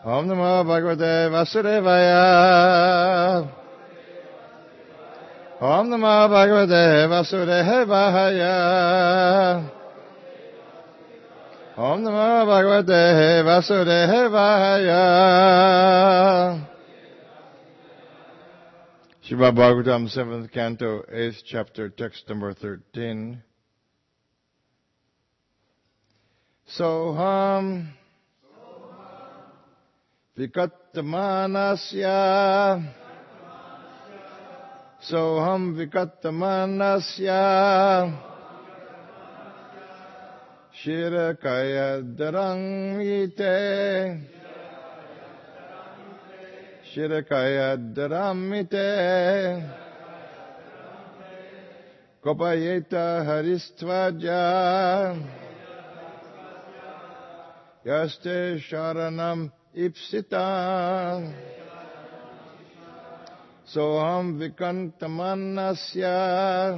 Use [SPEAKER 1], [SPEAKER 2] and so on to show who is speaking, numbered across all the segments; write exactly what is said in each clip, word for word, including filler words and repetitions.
[SPEAKER 1] Om Namo Bhagavate Vasudevaya. Om Namo Bhagavate Vasudevaya. Om Namo Bhagavate Vasudevaya. Srimad Bhagavatam, seventh Canto, eighth Chapter, text number thirteen. Soham Vikattamanasya Soham Vikattamanasya Shirakayadaramite Shirakayadaramite Kopayeta Haristvaja Yaste Sharanam Ipsita Soham Vikantamanasya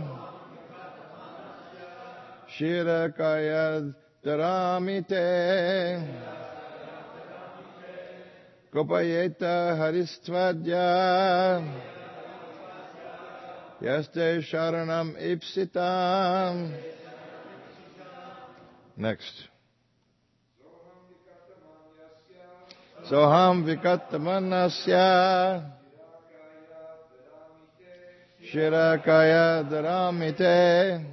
[SPEAKER 1] Shirakayad Dharamite Kopayeta Haristvadya Yaste Sharanam Ipsita. Next. Soham Vikattamanasya Shirakaya Dharamite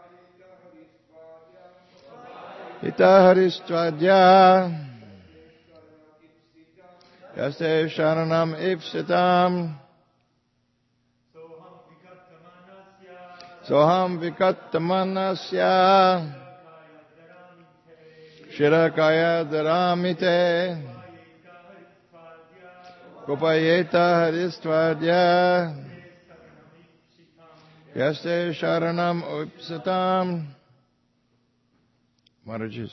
[SPEAKER 1] Itaharistwadya Yaste Sharanam Ipsitam. Soham Vikattamanasya Shirakaya Dharamite Kopayeta Haristwadya Yaste Sharanam Upsatam. Maharajas.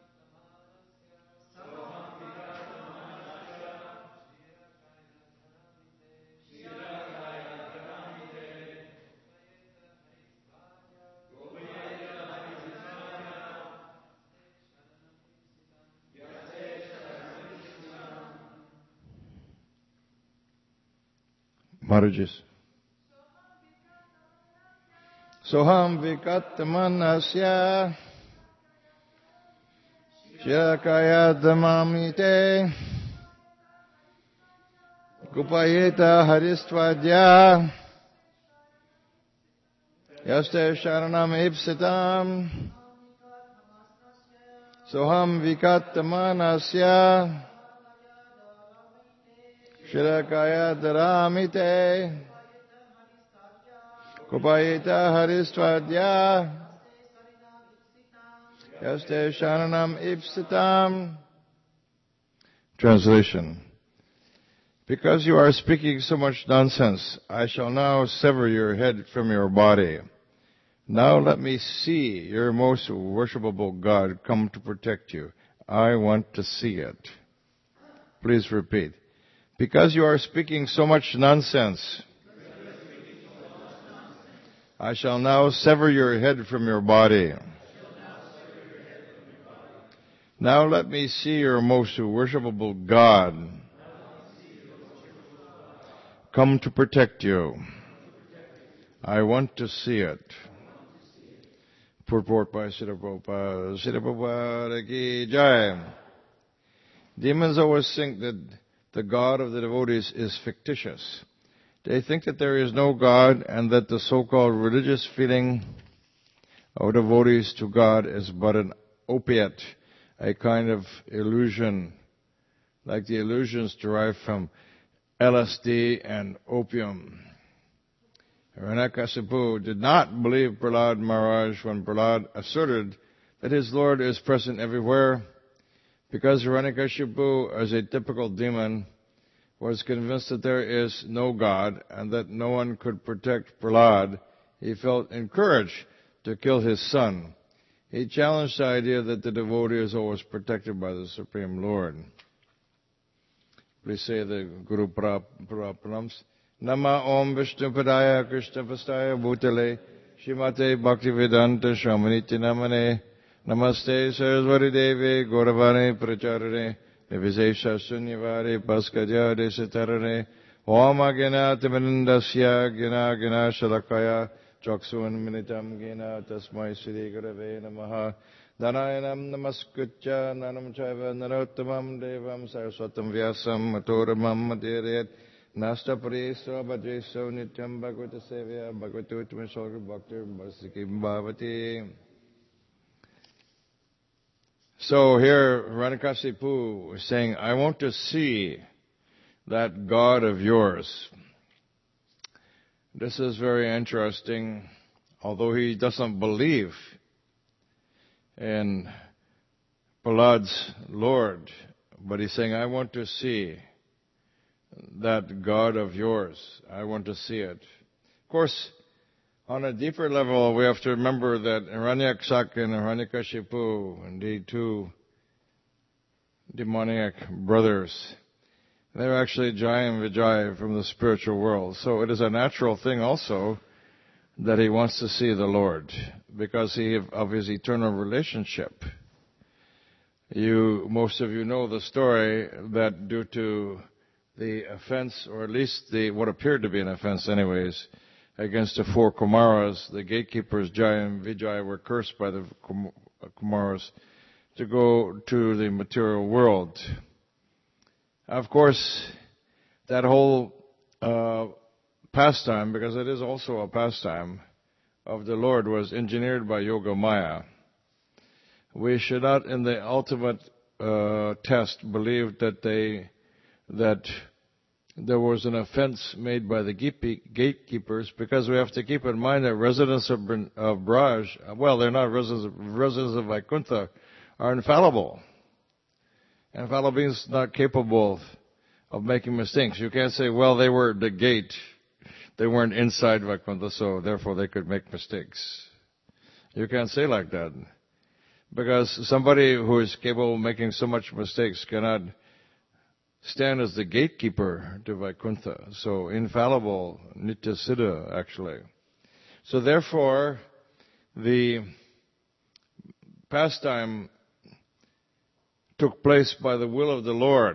[SPEAKER 1] Maharajas. Soham Vikattamanasya Shirakaya Dharamite Kupayeta Haristvadya Yaste Sharanam Ipsitam. Soham Vikattamanasya Shirakaya Dharamite Kupayeta Haristvadya Yaste Sharanam Ipsitam. Translation. Because you are speaking so much nonsense, I shall now sever your head from your body. Now let me see your most worshipable God come to protect you. I want to see it. Please repeat. Because you are speaking so much nonsense, I shall now sever your head from your body. Now let me see your most worshipable God come to protect you. I want to see it. Purport by Srila Prabhupada. Srila Prabhupada ki jai. Demons always think that the God of the devotees is fictitious. They think that there is no God and that the so-called religious feeling of devotees to God is but an opiate, a kind of illusion, like the illusions derived from L S D and opium. Hiranyakasipu did not believe Prahlad Maharaj when Prahlad asserted that his Lord is present everywhere, because Hiranyakasipu, as a typical demon, was convinced that there is no God and that no one could protect Prahlad. He felt encouraged to kill his son. He challenged the idea that the devotee is always protected by the Supreme Lord. Please say the Guru Pranams. Nama Om Vishnu Padaya Krishna Pastaya Bhutale Shrimate Bhaktivedanta Swaminiti Namane Namaste Saraswati Devi Gauravani Pracharane Nivishesha Sunyavari Paskadya Desitarane Oma Gina Timanindasya Gina Gina Shalakaya Chaksuan Minitam Gina Tasmai Sri Gurave Namaha Danayanam Namaskutya Nanam Chaiva Narottamam Devam Saraswatam Vyasam Matoramam Madhyaret Nasta Parisa Bhajeso Nityam Bhagavata Sevya Bhagavata Uttamashogha Bhakti Bhasikim Bhavati. So here Hiranyakashipu is saying, I want to see that God of yours. This is very interesting, although he doesn't believe in Prahlad's Lord, but he's saying, I want to see that God of yours. I want to see it. Of course, on a deeper level, we have to remember that Hiranyakshak and Hiranyakashipu, indeed two demoniac brothers, they're actually Jai and Vijay from the spiritual world. So it is a natural thing also that he wants to see the Lord because he, of his eternal relationship. You, most of you know the story that due to the offense, or at least the what appeared to be an offense anyways, against the four Kumaras, the gatekeepers Jai and Vijay were cursed by the Kumaras to go to the material world. Of course, that whole uh, pastime, because it is also a pastime of the Lord, was engineered by Yoga Maya. We should not, in the ultimate uh, test, believe that they that there was an offense made by the gatekeepers, because we have to keep in mind that residents of, of Braj, well, they're not residents of, residents of Vaikuntha, are infallible. Infallible means not capable of, of making mistakes. You can't say, well, they were the gate. They weren't inside Vaikuntha, so therefore they could make mistakes. You can't say like that. Because somebody who is capable of making so much mistakes cannot stand as the gatekeeper to Vaikuntha. So infallible, Nitya Siddha, actually. So therefore, the pastime took place by the will of the Lord.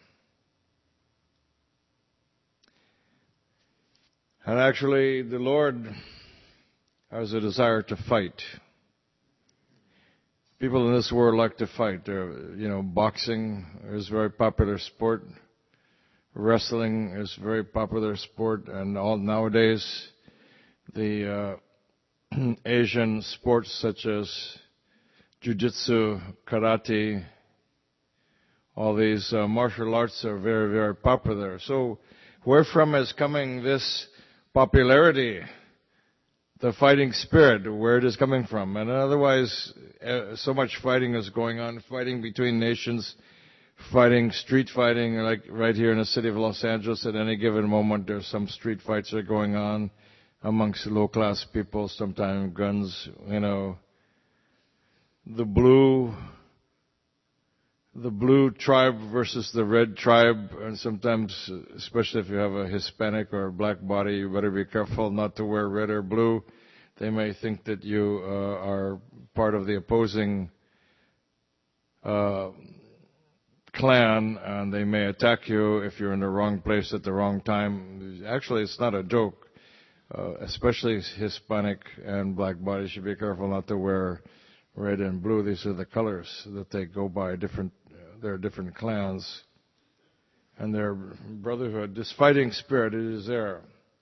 [SPEAKER 1] And actually, the Lord has a desire to fight. People in this world like to fight. They're, you know, boxing is a very popular sport. Wrestling is a very popular sport. And all nowadays, the uh, Asian sports such as jiu-jitsu, karate, all these uh, martial arts are very, very popular. So where from is coming this popularity? The fighting spirit, where it is coming from. And otherwise, uh, so much fighting is going on, fighting between nations, fighting, street fighting, like right here in the city of Los Angeles. At any given moment, there's some street fights that are going on amongst low-class people, sometimes guns, you know. The blue, the blue tribe versus the red tribe, and sometimes, especially if you have a Hispanic or a black body, you better be careful not to wear red or blue. They may think that you uh, are part of the opposing uh, clan, and they may attack you if you're in the wrong place at the wrong time. Actually, it's not a joke. Uh, especially Hispanic and black bodies should be careful not to wear red and blue. These are the colors that they go by. Different, uh, there are different clans, and their brotherhood. This fighting spirit, it is there.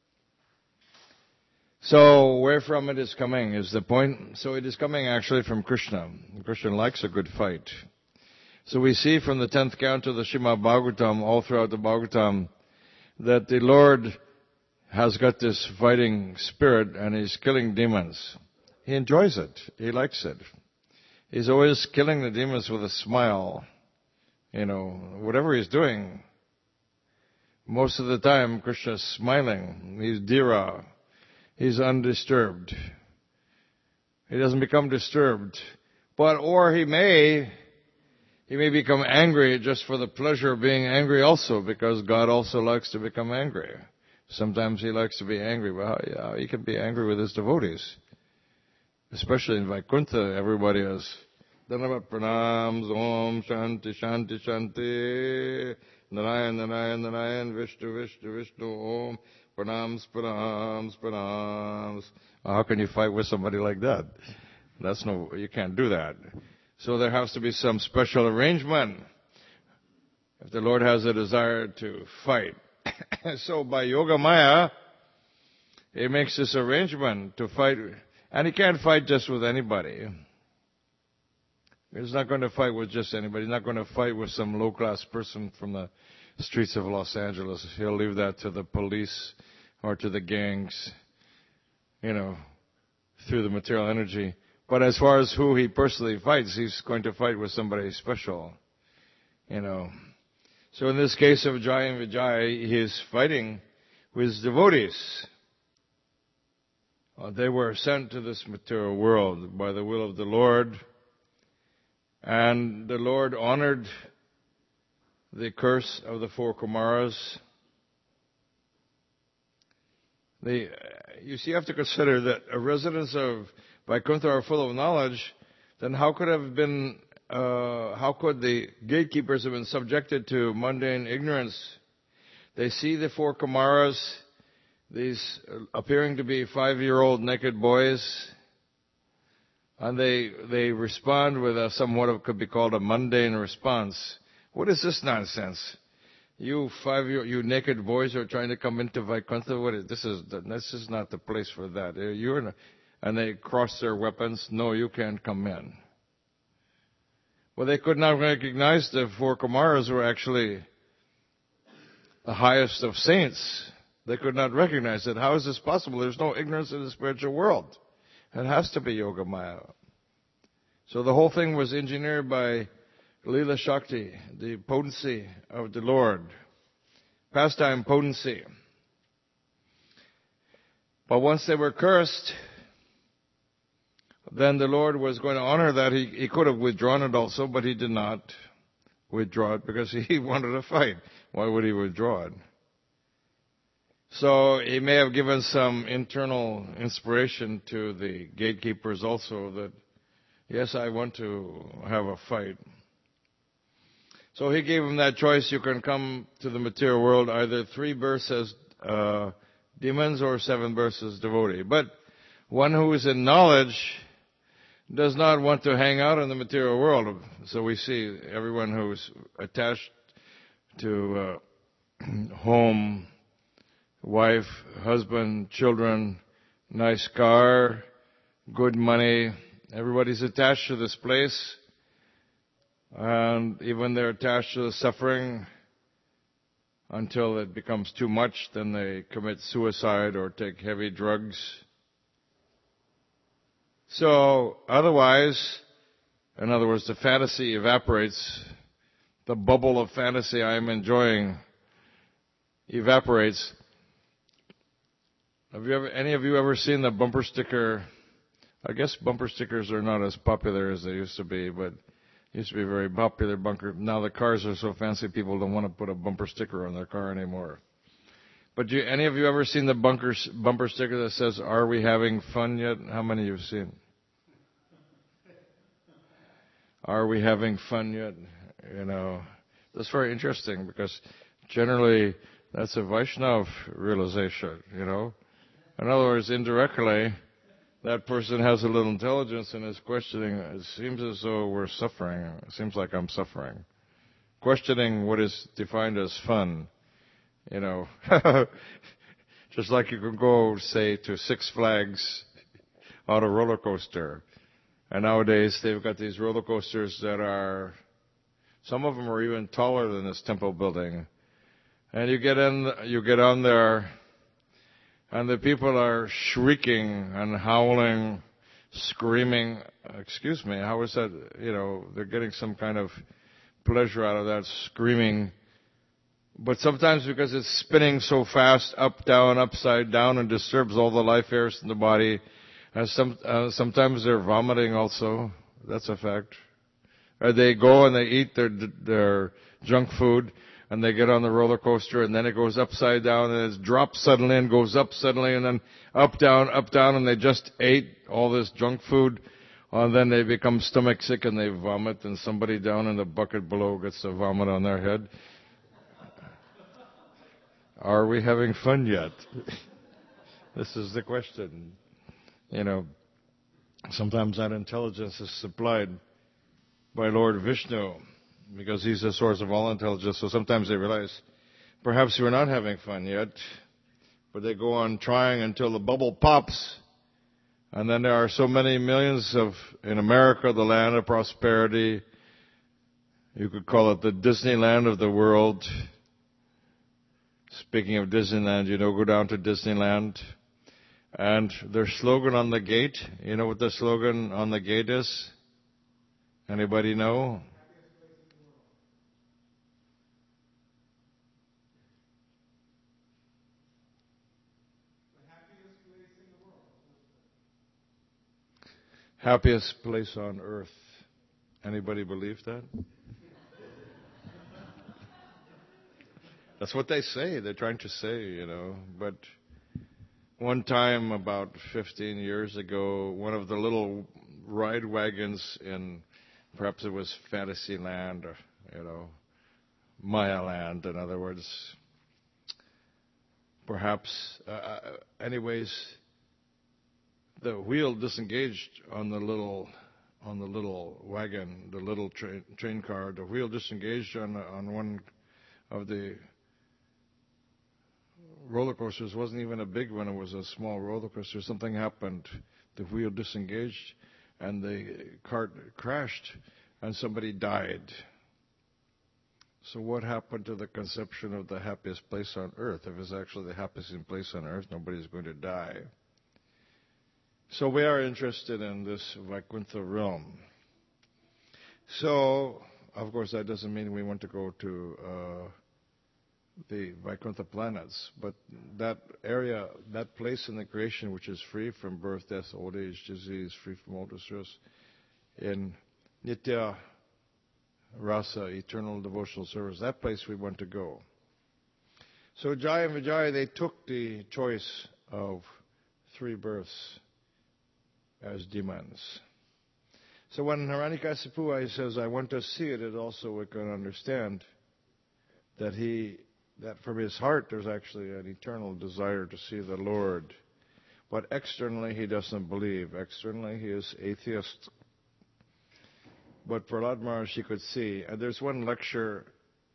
[SPEAKER 1] So where from it is coming is the point. So it is coming actually from Krishna. Krishna likes a good fight. So we see from the tenth canto of the Srimad Bhagavatam, all throughout the Bhagavatam, that the Lord has got this fighting spirit and he's killing demons. He enjoys it. He likes it. He's always killing the demons with a smile. You know, whatever he's doing, most of the time Krishna's smiling. He's dhira. He's undisturbed. He doesn't become disturbed. But, or he may, he may become angry just for the pleasure of being angry also, because God also likes to become angry. Sometimes he likes to be angry. Well, yeah, he can be angry with his devotees. Especially in Vaikuntha, everybody is Dhanavad pranams, om, shanti, shanti, shanti, Narayan, Narayan, Narayan, Vishnu, Vishnu, Vishnu, om, pranams, pranams, pranams. How can you fight with somebody like that? That's no, you can't do that. So there has to be some special arrangement if the Lord has a desire to fight. So by Yoga Maya, he makes this arrangement to fight, and he can't fight just with anybody. He's not going to fight with just anybody. He's not going to fight with some low-class person from the streets of Los Angeles. He'll leave that to the police or to the gangs, you know, through the material energy. But as far as who he personally fights, he's going to fight with somebody special, you know. So in this case of Jai and Vijay, he is fighting with devotees. Uh, they were sent to this material world by the will of the Lord. And the Lord honored the curse of the four Kumaras. The, you see, you have to consider that a residents of Vaikuntha are full of knowledge. Then how could have been, uh, how could the gatekeepers have been subjected to mundane ignorance? They see the four Kumaras, these appearing to be five-year-old naked boys, and they they respond with a somewhat of could be called a mundane response. What is this nonsense? You five year you naked boys are trying to come into Vaikuntha. What is this? Is this is not the place for that? You're in a, and they cross their weapons. No, you can't come in. Well, they could not recognize the four Kumaras were actually the highest of saints. They could not recognize it. How is this possible? There's no ignorance in the spiritual world. It has to be Yoga Maya. So the whole thing was engineered by Leela Shakti, the potency of the Lord. Pastime potency. But once they were cursed, then the Lord was going to honor that. He, he could have withdrawn it also, but he did not withdraw it because he wanted to fight. Why would he withdraw it? So he may have given some internal inspiration to the gatekeepers also that, yes, I want to have a fight. So he gave them that choice. You can come to the material world either three births as uh, demons or seven births as devotee. But one who is in knowledge does not want to hang out in the material world. So we see everyone who's attached to uh, home, wife, husband, children, nice car, good money. Everybody's attached to this place. And even they're attached to the suffering until it becomes too much, then they commit suicide or take heavy drugs. So otherwise, in other words, the fantasy evaporates. The bubble of fantasy I am enjoying evaporates. Have you ever, any of you ever seen the bumper sticker? I guess bumper stickers are not as popular as they used to be, but it used to be a very popular bunker. Now the cars are so fancy, people don't want to put a bumper sticker on their car anymore. But do you, any of you ever seen the bunker, bumper sticker that says, "Are we having fun yet?" How many of you have seen? Are we having fun yet? You know, that's very interesting because generally that's a Vaishnava realization, you know. In other words, indirectly, that person has a little intelligence and is questioning. It seems as though we're suffering. It seems like I'm suffering. Questioning what is defined as fun, you know. Just like you can go, say, to Six Flags on a roller coaster. And nowadays they've got these roller coasters that are, some of them are even taller than this temple building. And you get in, you get on there, and the people are shrieking and howling, screaming. Excuse me, how is that? You know, they're getting some kind of pleasure out of that screaming. But sometimes because it's spinning so fast, up, down, upside down, and disturbs all the life airs in the body. And some, uh, sometimes they're vomiting also. That's a fact. Or they go and they eat their their junk food, and they get on the roller coaster, and then it goes upside down, and it drops suddenly and goes up suddenly, and then up, down, up, down, and they just ate all this junk food And then they become stomach sick and they vomit, and somebody down in the bucket below gets to vomit on their head. Are we having fun yet? This is the question. You know, sometimes that intelligence is supplied by Lord Vishnu, because he's the source of all intelligence. So sometimes they realize, perhaps we're not having fun yet, but they go on trying until the bubble pops. And then there are so many millions of, in America, the land of prosperity. You could call it the Disneyland of the world. Speaking of Disneyland, you know, go down to Disneyland. And their slogan on the gate, you know what the slogan on the gate is? Anybody know? Happiest place on earth. Anybody believe that? That's what they say. They're trying to say, you know. But one time, about fifteen years ago, one of the little ride wagons in, perhaps it was Fantasyland or, you know, Maya Land, in other words. Perhaps, uh, anyways, the wheel disengaged on the little on the little wagon, the little train, train car. The wheel disengaged on on one of the roller coasters. It wasn't even a big one; it was a small roller coaster. Something happened. The wheel disengaged, and the cart crashed, and somebody died. So what happened to the conception of the happiest place on earth? If it's actually the happiest place on earth, nobody's going to die. So we are interested in this Vaikuntha realm. So, of course, that doesn't mean we want to go to uh, the Vaikuntha planets, but that area, that place in the creation which is free from birth, death, old age, disease, free from all distress, in Nitya Rasa, eternal devotional service, that place we want to go. So Jaya and Vijaya, they took the choice of three births as demons. So when Hiranyakasipu says, I want to see it, it also we can understand that he, that from his heart there's actually an eternal desire to see the Lord. But externally he doesn't believe. Externally he is atheist. But Prahlad Maharaj he could see. And there's one lecture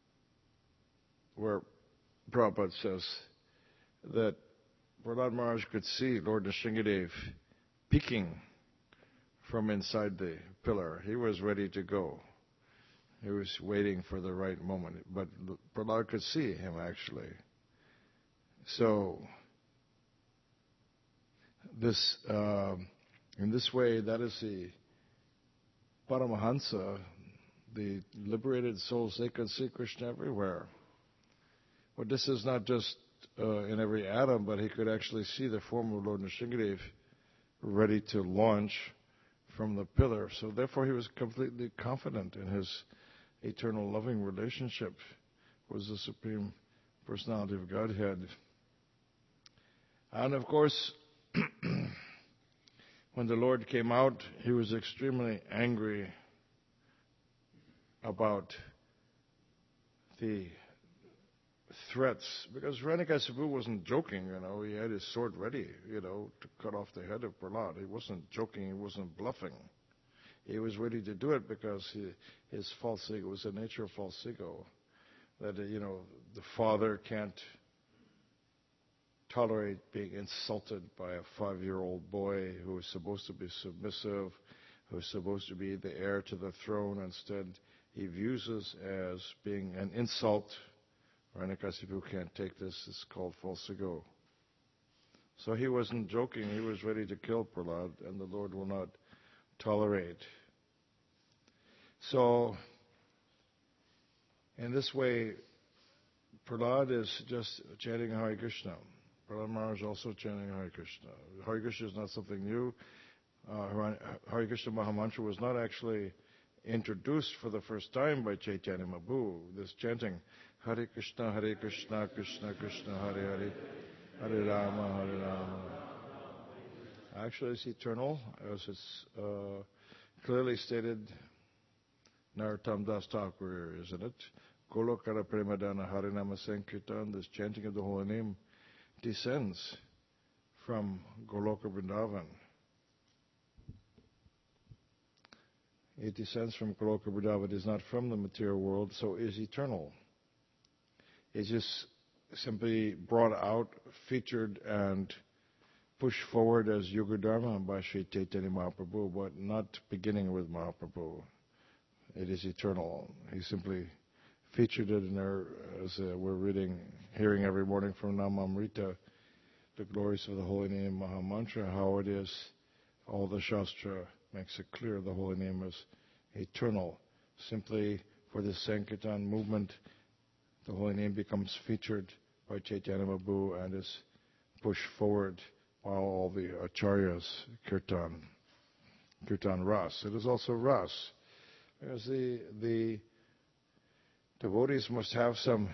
[SPEAKER 1] where Prabhupada says that Prahlad Maharaj could see Lord Nrsingadev peeking from inside the pillar. He was ready to go. He was waiting for the right moment. But Prahlad could see him actually. So, this, uh, in this way, that is the Paramahansa, the liberated souls, they could see Krishna everywhere. But this is not just uh, in every atom, but he could actually see the form of Lord Nrsingadev ready to launch from the pillar. So therefore he was completely confident in his eternal loving relationship with the Supreme Personality of Godhead. And of course, when the Lord came out, he was extremely angry about the threats, because Hiranyakasipu wasn't joking, you know, he had his sword ready, you know, to cut off the head of Prahlad. He wasn't joking, he wasn't bluffing. He was ready to do it because he, his false ego was the nature of false ego. That, you know, the father can't tolerate being insulted by a five-year-old boy who is supposed to be submissive, who is supposed to be the heir to the throne. Instead, he views this as being an insult. Hiranyakasipu can't take this. It's called false ego. So he wasn't joking. He was ready to kill Prahlad, and the Lord will not tolerate. So, in this way, Prahlad is just chanting Hare Krishna. Prahlad Maharaj is also chanting Hare Krishna. Hare Krishna is not something new. Uh, Hare Krishna Mahamantra was not actually introduced for the first time by Chaitanya Mahaprabhu. This chanting, Hare Krishna, Hare Krishna, Krishna Krishna, Hare Hare, Hare Rama, Hare Rama. Actually, it's eternal, as it's uh, clearly stated, Narottam Das Thakur, isn't it? Golokara Premadana Harinama Sankirtan, this chanting of the holy name, descends from Goloka Vrindavan. It descends from Goloka Vrindavan. It is not from the material world, so is eternal. It's just simply brought out, featured, and pushed forward as Yuga Dharma by Sri Chaitanya Mahaprabhu, but not beginning with Mahaprabhu. It is eternal. He simply featured it in there, as uh, we're reading, hearing every morning from Namamrita, the glories of the holy name, Mahamantra, how it is. All the Shastra makes it clear the holy name is eternal. Simply for the Sankirtan movement, the holy name becomes featured by Chaitanya Mahaprabhu and is pushed forward while all the acharyas kirtan, kirtan ras. It is also ras. Because the, the devotees must have some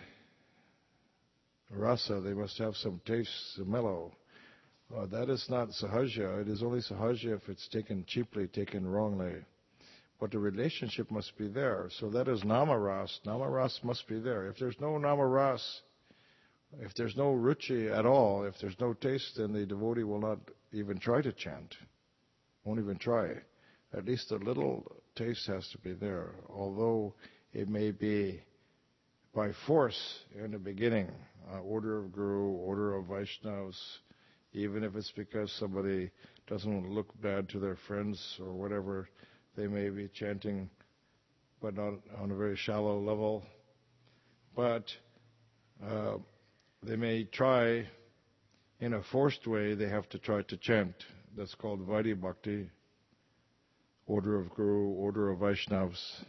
[SPEAKER 1] rasa, they must have some taste, mellow. Uh, that is not sahaja. It is only sahaja if it's taken cheaply, taken wrongly. But the relationship must be there. So that is namaras. Namaras must be there. If there's no namaras, if there's no ruchi at all, if there's no taste, then the devotee will not even try to chant. Won't even try. At least a little taste has to be there. Although it may be by force in the beginning, uh, order of Guru, order of Vaishnavas, even if it's because somebody doesn't want to look bad to their friends or whatever, they may be chanting, but not on a very shallow level. But uh, they may try, in a forced way, they have to try to chant. That's called Vaidhi Bhakti, order of Guru, order of Vaishnavas.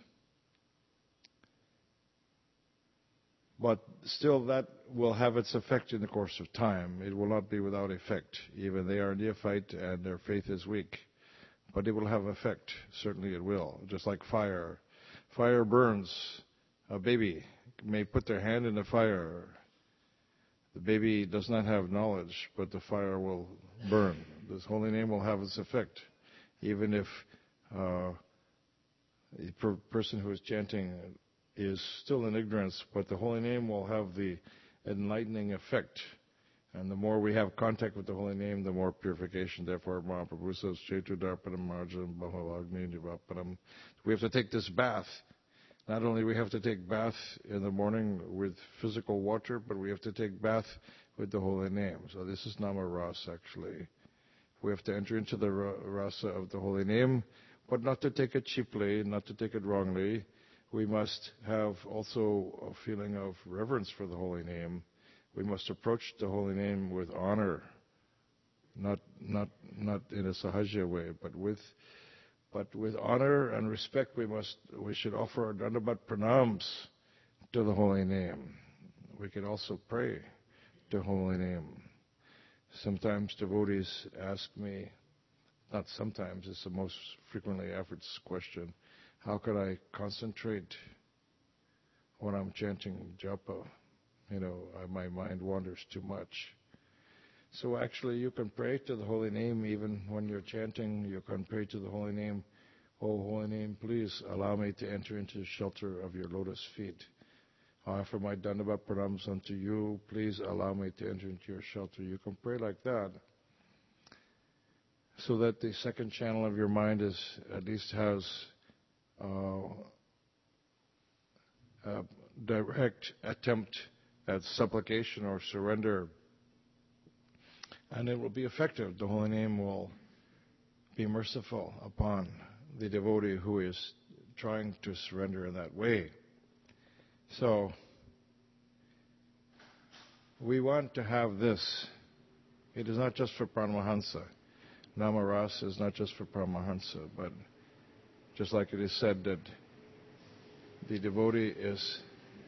[SPEAKER 1] But still that will have its effect in the course of time. It will not be without effect. Even they are neophyte and their faith is weak. But it will have effect. Certainly it will. Just like fire. Fire burns. A baby may put their hand in the fire. The baby does not have knowledge, but the fire will burn. This holy name will have its effect. Even if uh, the per- person who is chanting is still in ignorance, but the holy name will have the enlightening effect. And the more we have contact with the holy name, the more purification. Therefore, Mahaprabhu says, Chetudarpanam Marjanam Bhavalagni Nivapanam. We have to take this bath. Not only we have to take bath in the morning with physical water, but we have to take bath with the holy name. So this is Nama Ras, actually. We have to enter into the rasa of the holy name, but not to take it cheaply, not to take it wrongly. We must have also a feeling of reverence for the holy name. We must approach the holy name with honor, not not not in a sahaja way, but with but with honor and respect. We must we should offer our dandavat pranams to the holy name. We can also pray to the holy name. Sometimes devotees ask me, not sometimes, it's the most frequently asked question, how could I concentrate when I'm chanting japa? You know, I, my mind wanders too much. So actually you can pray to the holy name even when you're chanting. You can pray to the holy name, oh holy name, please allow me to enter into the shelter of your lotus feet. I offer my dandavat pranams unto you. Please allow me to enter into your shelter. You can pray like that, so that the second channel of your mind is at least has uh, a direct attempt at supplication or surrender, and it will be effective. The holy name will be merciful upon the devotee who is trying to surrender in that way. So, we want to have this. It is not just for Paramahansa. Namaras is not just for Paramahansa, but just like it is said that the devotee is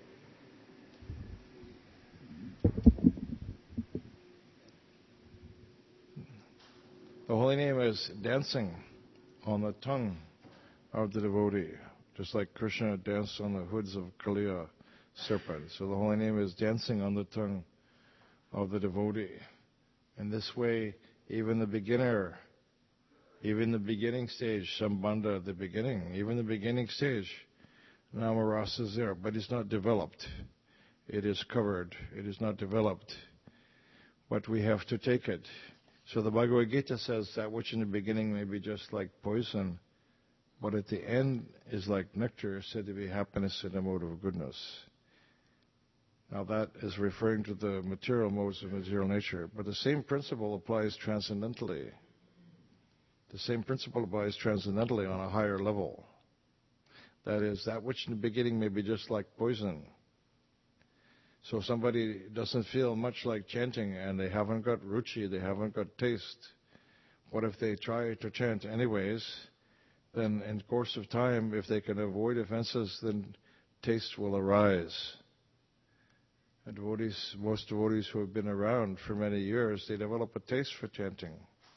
[SPEAKER 1] the holy name is dancing on the tongue of the devotee, just like Krishna danced on the hoods of Kaliya serpent. So the holy name is dancing on the tongue of the devotee. In this way, even the beginner Even the beginning stage, Sambandha at the beginning, even the beginning stage, Namarasa is there, but it's not developed. It is covered. It is not developed. But we have to take it. So the Bhagavad Gita says that which in the beginning may be just like poison, but at the end is like nectar, said to be happiness in the mode of goodness. Now that is referring to the material modes of material nature, but the same principle applies transcendentally. The same principle applies transcendentally on a higher level. That is, that which in the beginning may be just like poison. So if somebody doesn't feel much like chanting and they haven't got ruchi, they haven't got taste, what if they try to chant anyways? Then in the course of time, if they can avoid offenses, then taste will arise. And devotees, most devotees who have been around for many years, they develop a taste for chanting.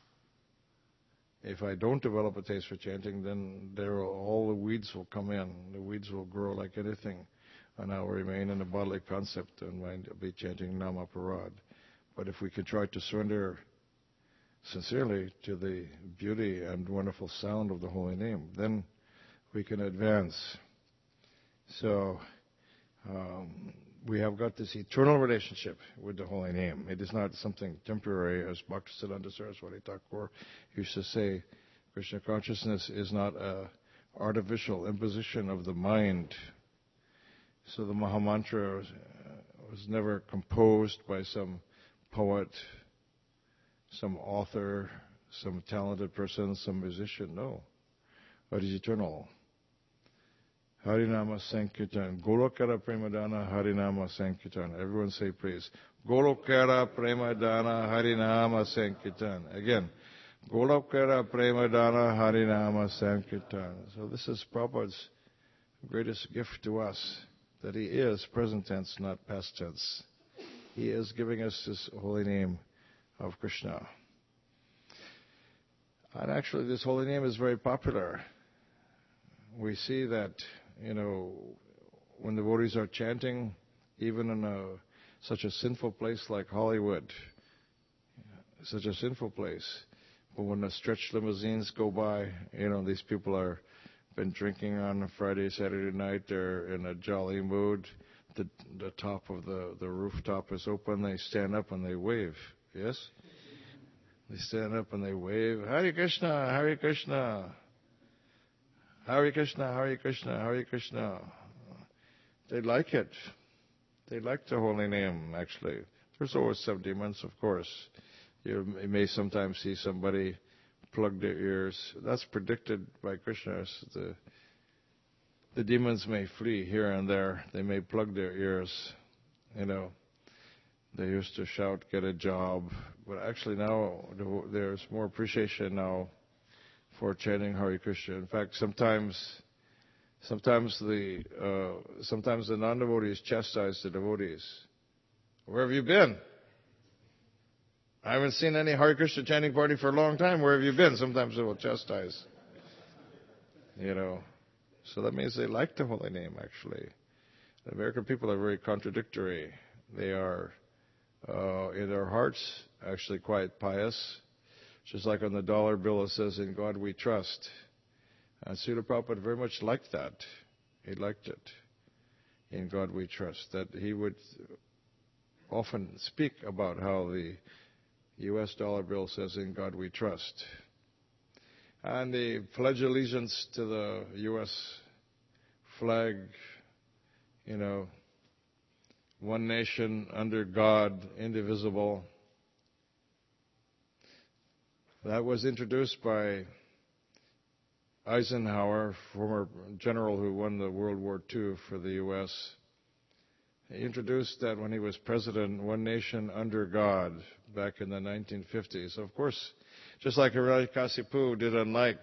[SPEAKER 1] If I don't develop a taste for chanting, then there will, all the weeds will come in. The weeds will grow like anything, and I will remain in a bodily concept and mind be chanting Nama Parad. But if we can try to surrender sincerely to the beauty and wonderful sound of the holy name, then we can advance. So um, we have got this eternal relationship with the holy name. It is not something temporary, as Bhaktisiddhanta Saraswati Thakur used to say. Krishna consciousness is not an artificial imposition of the mind. So the Mahamantra was, uh, was never composed by some poet, some author, some talented person, some musician. No. But it's eternal. Harinama Sankirtan. Golokara Premadana Harinama Sankirtan. Everyone say please. Golokara Premadana Harinama Sankirtan. Again. Golokara Premadana Harinama Sankirtan. So this is Prabhupada's greatest gift to us, that he is present tense, not past tense. He is giving us this holy name of Krishna. And actually this holy name is very popular. We see that, you know, when the devotees are chanting, even in a, such a sinful place like Hollywood, such a sinful place, but when the stretched limousines go by, you know, these people are been drinking on a Friday, Saturday night, they're in a jolly mood, the, the top of the, the rooftop is open, they stand up and they wave, yes? They stand up and they wave, Hare Krishna, Hare Krishna. Hare Krishna, Hare Krishna, Hare Krishna. They like it. They like the holy name, actually. There's always some demons, of course. You may sometimes see somebody plug their ears. That's predicted by Krishna. The, the demons may flee here and there. They may plug their ears. You know, they used to shout, get a job. But actually now there's more appreciation now for chanting Hare Krishna. In fact, sometimes, sometimes the uh, sometimes the non-devotees chastise the devotees. Where have you been? I haven't seen any Hare Krishna chanting party for a long time. Where have you been? Sometimes they will chastise. You know, so that means they like the holy name. Actually, the American people are very contradictory. They are uh, in their hearts actually quite pious. Just like on the dollar bill it says, in God we trust. And Srila Prabhupada very much liked that. He liked it. In God we trust. That he would often speak about how the U S dollar bill says, in God we trust. And the pledge allegiance to the U S flag, you know, one nation under God, indivisible. That was introduced by Eisenhower, former general who won the World War Two for the U S He introduced that when he was president, one nation under God, back in the nineteen fifties. Of course, just like Hiranyakasipu didn't like,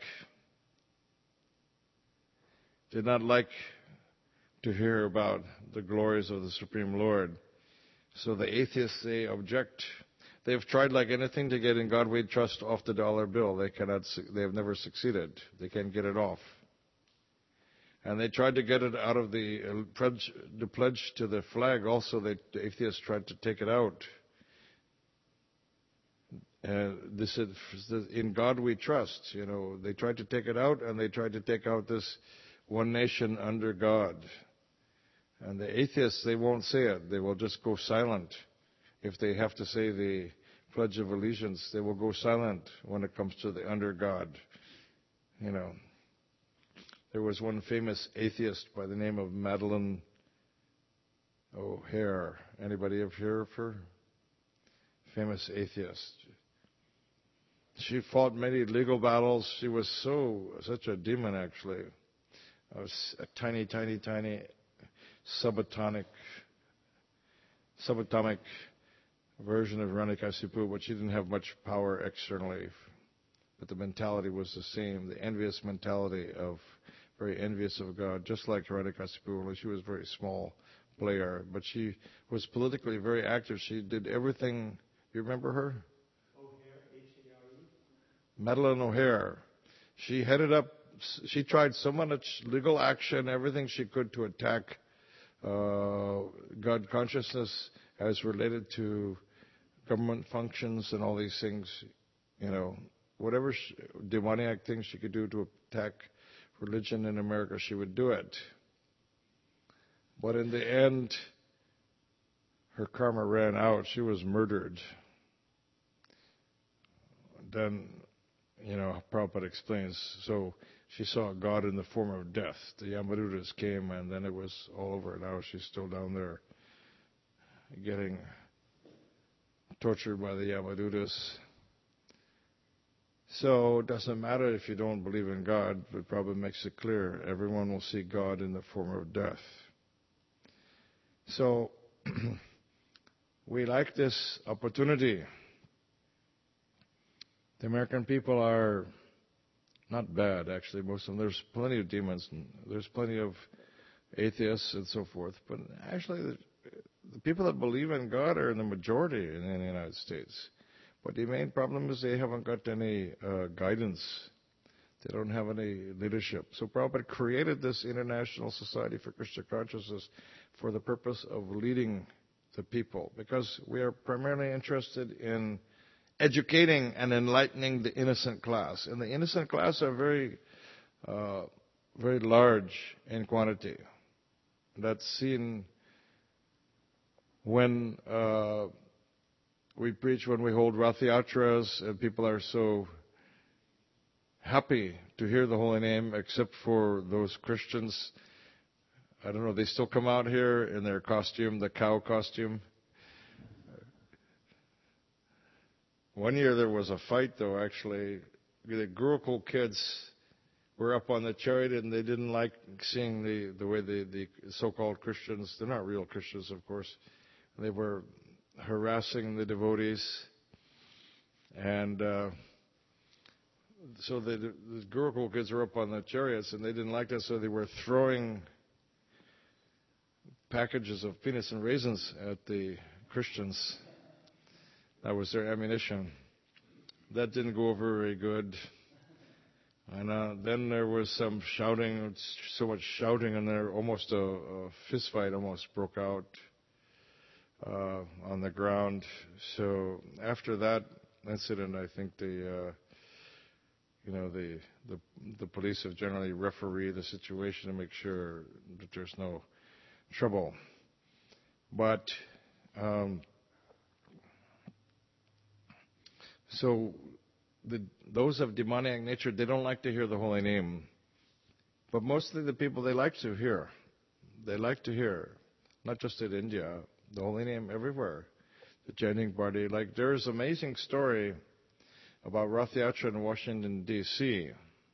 [SPEAKER 1] did not like to hear about the glories of the Supreme Lord. So the atheists, they object. They've tried like anything to get in God we trust off the dollar bill. They cannot. They have never succeeded. They can't get it off. And they tried to get it out of the uh, pledge, the pledge to the flag. Also, they, the atheists tried to take it out. And this is, in God we trust. You know, they tried to take it out, and they tried to take out this one nation under God. And the atheists, they won't say it. They will just go silent. If they have to say the Pledge of Allegiance, they will go silent when it comes to the under God. You know, there was one famous atheist by the name of Madeleine O'Hare. Anybody ever hear of her? Famous atheist. She fought many legal battles. She was so, such a demon, actually. A, a tiny, tiny, tiny subatomic, subatomic version of Hiranyakasipu, but she didn't have much power externally. But the mentality was the same, the envious mentality of, very envious of God, just like Hiranyakasipu, only she was a very small player. But she was politically very active. She did everything. You remember her? Madeleine O'Hare. She headed up, she tried so much legal action, everything she could to attack uh, God consciousness as related to government functions and all these things. You know, whatever she, demoniac things she could do to attack religion in America, she would do it. But in the end, her karma ran out. She was murdered. Then, you know, Prabhupada explains, so she saw God in the form of death. The Yamadutas came, and then it was all over. Now she's still down there getting tortured by the Yamadutas. So it doesn't matter if you don't believe in God, but Prabhupada makes it clear, everyone will see God in the form of death. So we like this opportunity. The American people are not bad, actually, most of them. There's plenty of demons, and there's plenty of atheists and so forth. But actually, the, the people that believe in God are in the majority in, in the United States. But the main problem is they haven't got any uh, guidance. They don't have any leadership. So Prabhupada created this International Society for Krishna Consciousness for the purpose of leading the people, because we are primarily interested in educating and enlightening the innocent class. And the innocent class are very, uh, very large in quantity. That's seen when uh, we preach, when we hold Rath Yatras, and people are so happy to hear the holy name, except for those Christians. I don't know, they still come out here in their costume, the cow costume. One year there was a fight, though, actually. The Gurukul kids were up on the chariot, and they didn't like seeing the, the way the, the so-called Christians, they're not real Christians, of course, they were harassing the devotees. And uh, so the, the Gurukul kids were up on the chariots, and they didn't like that, so they were throwing packages of peanuts and raisins at the Christians. That was their ammunition. That didn't go over very good. And uh, then there was some shouting, so much shouting, and there almost a, a fist fight almost broke out uh, on the ground. So after that incident, I think the, uh, you know, the, the the police have generally refereed the situation to make sure that there's no trouble. But um, So the, those of demoniac nature, they don't like to hear the holy name. But mostly the people, they like to hear. They like to hear, not just in India, the holy name everywhere. The chanting party. Like there's an amazing story about Rath Yatra in Washington, D C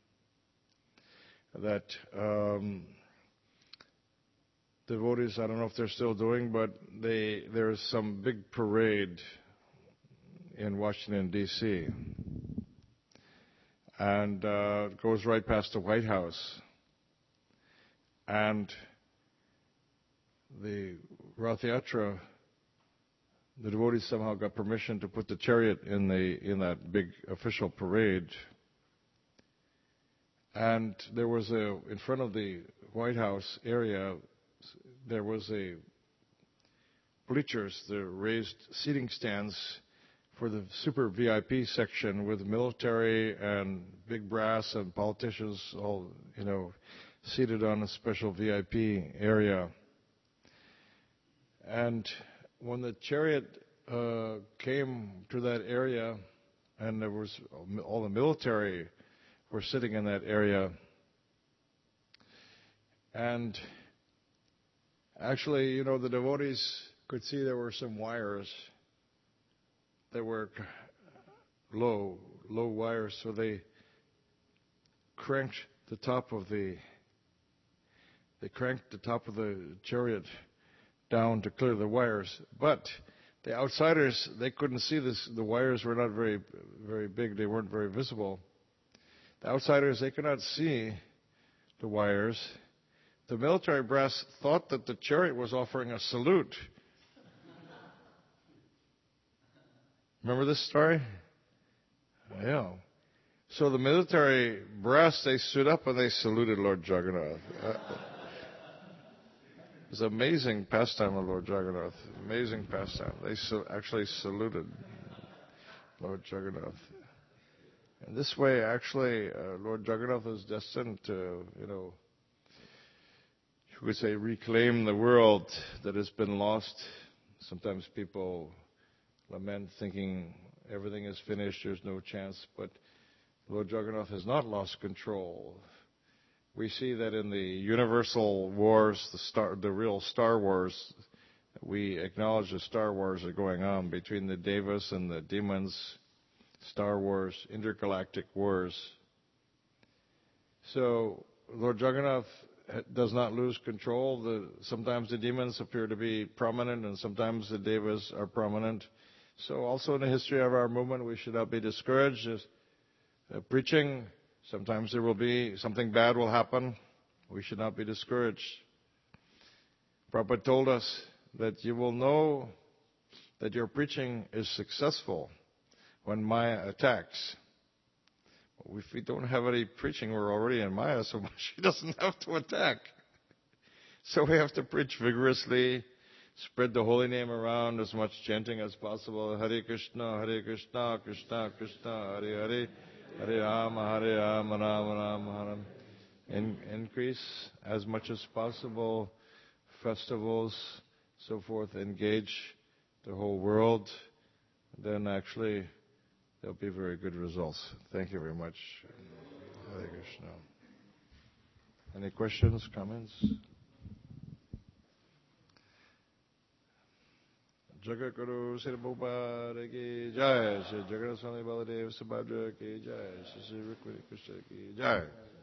[SPEAKER 1] that um, devotees, I don't know if they're still doing, but they there's some big parade in Washington, D C and uh, it goes right past the White House. And the Rath Yatra, the devotees somehow got permission to put the chariot in the in that big official parade. And there was a, in front of the White House area, there was a bleachers, the raised seating stands for the super V I P section with military and big brass and politicians all, you know, seated on a special V I P area. And when the chariot uh, came to that area, and there was all the military were sitting in that area, and actually, you know, the devotees could see there were some wires that were low, low wires, so they cranked the top of the, they cranked the top of the chariot down to clear the wires. But the outsiders, they couldn't see this. The wires were not very, very big. They weren't very visible. The outsiders, they could not see the wires. The military brass thought that the chariot was offering a salute. Remember this story? Yeah. So the military brass, they stood up and they saluted Lord Jagannath. Uh, it was an amazing pastime of Lord Jagannath. Amazing pastime. They so actually saluted Lord Jagannath. And this way, actually, uh, Lord Jagannath is destined to, you know, you could say, reclaim the world that has been lost. Sometimes people lament thinking everything is finished, there's no chance, but Lord Jagannath has not lost control. We see that in the universal wars, the star, the real Star Wars, we acknowledge the Star Wars are going on between the Devas and the demons, Star Wars, intergalactic wars. So Lord Jagannath does not lose control. The, sometimes the demons appear to be prominent and sometimes the Devas are prominent. So also in the history of our movement, we should not be discouraged. Uh, preaching, sometimes there will be, something bad will happen. We should not be discouraged. Prabhupada told us that you will know that your preaching is successful when Maya attacks. If we don't have any preaching, we're already in Maya, so she doesn't have to attack. So we have to preach vigorously, spread the holy name around, as much chanting as possible. Hare Krishna, Hare Krishna, Krishna Krishna, Hare Hare, Hare Rama, Hare Rama, Rama Rama, Hare Rama. In, increase as much as possible, festivals, so forth, engage the whole world. Then actually there'll be very good results. Thank you very much. Hare Krishna. Any questions, comments? Jagaguru Sri Prabhupada ki Jai, Sri Jagannath Swami Baladev Subhadra ki Jai, Sri Sri Rukmini Krishna ki Jai.